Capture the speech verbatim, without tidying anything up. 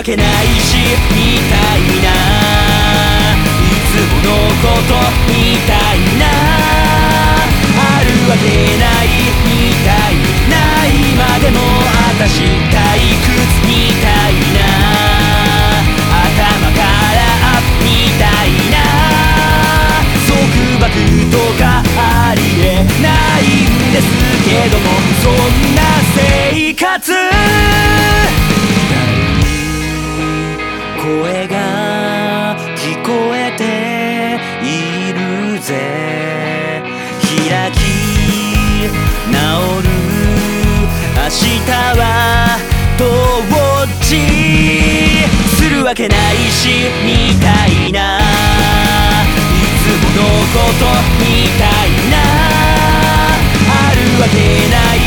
けないしみたいないつものことみたいなあるわけないみたいな今でも私退屈みたいな頭からみたいな束縛とかありえないんですけどもそんな生活声が聞こえているぜ開き直る明日はどっちするわけないしみたいないつものことみたいなあるわけない